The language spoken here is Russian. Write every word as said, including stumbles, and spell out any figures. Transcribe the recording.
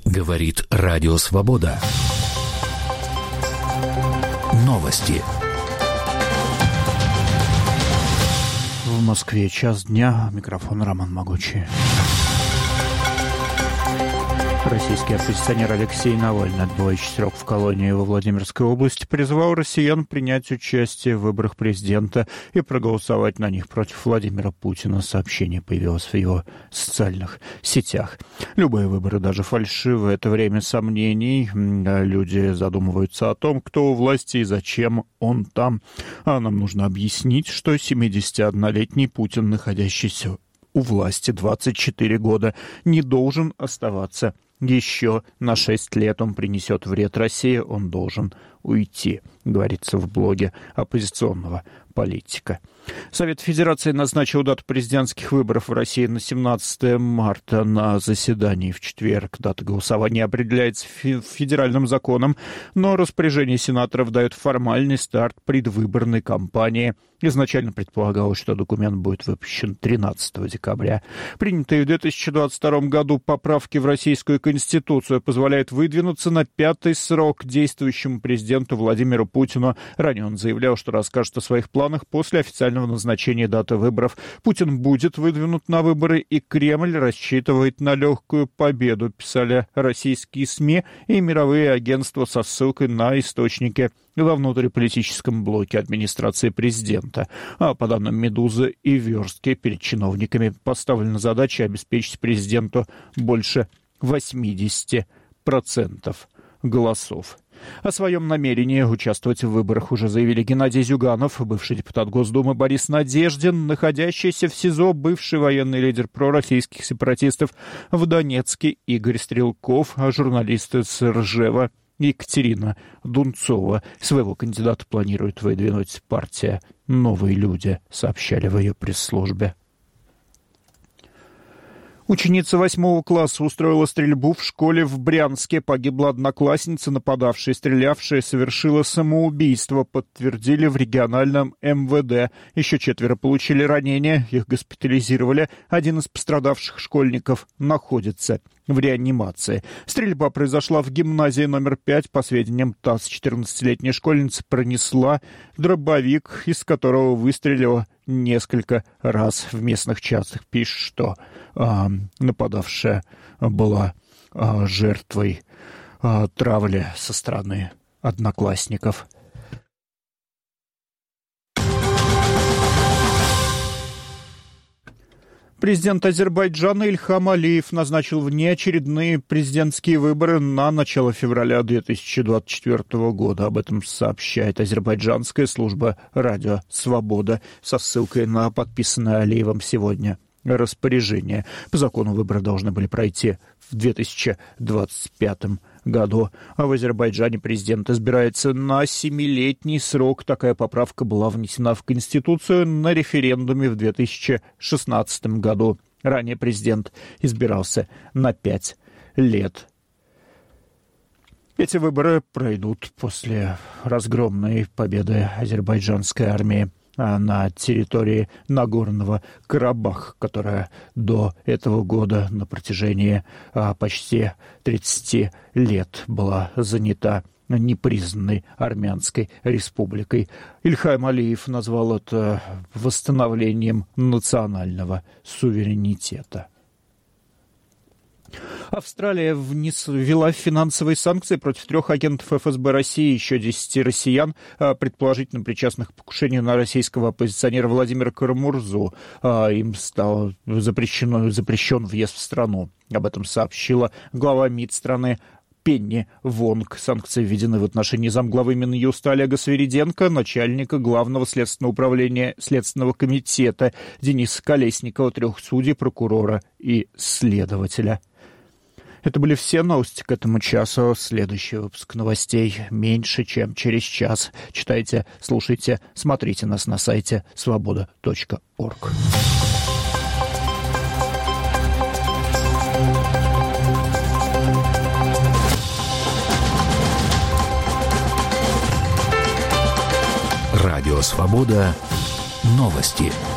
Говорит Радио Свобода. Новости. В Москве час дня. Микрофон Роман Могучий. Российский оппозиционер Алексей Навальный, отбывающий срок в колонии во Владимирской области, призвал россиян принять участие в выборах президента и проголосовать на них против Владимира Путина. Сообщение появилось в его социальных сетях. Любые выборы, даже фальшивые, это время сомнений. Люди задумываются о том, кто у власти и зачем он там. А нам нужно объяснить, что семидесятиоднолетний Путин, находящийся у власти двадцать четыре года, не должен оставаться еще на шесть лет. Он принесет вред России, он должен уйти, говорится в блоге оппозиционного политика. Совет Федерации назначил дату президентских выборов в России на семнадцатое марта. На заседании в четверг дата голосования определяется федеральным законом, но распоряжение сенаторов дает формальный старт предвыборной кампании. Изначально предполагалось, что документ будет выпущен тринадцатого декабря. Принятые в две тысячи двадцать втором году поправки в Российскую Конституцию позволяют выдвинуться на пятый срок действующему президенту Владимиру Путину. Ранее он заявлял, что расскажет о своих планах после официального назначения даты выборов. Путин будет выдвинут на выборы, и Кремль рассчитывает на легкую победу, писали российские СМИ и мировые агентства со ссылкой на источники во внутриполитическом блоке администрации президента. А по данным «Медузы» и «Верстки», перед чиновниками поставлена задача обеспечить президенту больше восемьдесят процентов голосов. О своем намерении участвовать в выборах уже заявили Геннадий Зюганов, бывший депутат Госдумы Борис Надеждин, находящийся в СИЗО бывший военный лидер пророссийских сепаратистов в Донецке Игорь Стрелков, а журналисты с Ржева Екатерина Дунцова. Своего кандидата планирует выдвинуть партия «Новые люди», сообщали в ее пресс-службе. Ученица восьмого класса устроила стрельбу в школе в Брянске. Погибла одноклассница, нападавшая и стрелявшая совершила самоубийство, подтвердили в региональном эм вэ дэ. Еще четверо получили ранения, их госпитализировали. Один из пострадавших школьников находится в реанимации. Стрельба произошла в гимназии номер пять. По сведениям ТАСС, четырнадцатилетняя школьница пронесла дробовик, из которого выстрелила несколько раз. В местных чатах пишут, что а, нападавшая была а, жертвой а, травли со стороны одноклассников. Президент Азербайджана Ильхам Алиев назначил внеочередные президентские выборы на начало февраля две тысячи двадцать четвёртого года. Об этом сообщает азербайджанская служба «Радио Свобода» со ссылкой на подписанное Алиевым сегодня распоряжение. По закону выборы должны были пройти в две тысячи двадцать пятом году, а в Азербайджане президент избирается на семилетний срок. Такая поправка была внесена в Конституцию на референдуме в две тысячи шестнадцатом году. Ранее президент избирался на пять лет. Эти выборы пройдут после разгромной победы азербайджанской армии на территории Нагорного Карабаха, которая до этого года на протяжении а, почти тридцати лет была занята непризнанной Армянской республикой. Ильхам Алиев назвал это восстановлением национального суверенитета. Австралия внес, ввела финансовые санкции против трех агентов эф эс бэ России и еще десяти россиян, предположительно причастных к покушению на российского оппозиционера Владимира Карамурзу. Им стал запрещено, запрещен въезд в страну. Об этом сообщила глава МИД страны Пенни Вонг. Санкции введены в отношении замглавы Минюста Олега Свириденко, начальника Главного следственного управления Следственного комитета Дениса Колесникова, трех судей, прокурора и следователя. Это были все новости к этому часу. Следующий выпуск новостей меньше, чем через час. Читайте, слушайте, смотрите нас на сайте свобода точка орг. Радио «Свобода». Новости.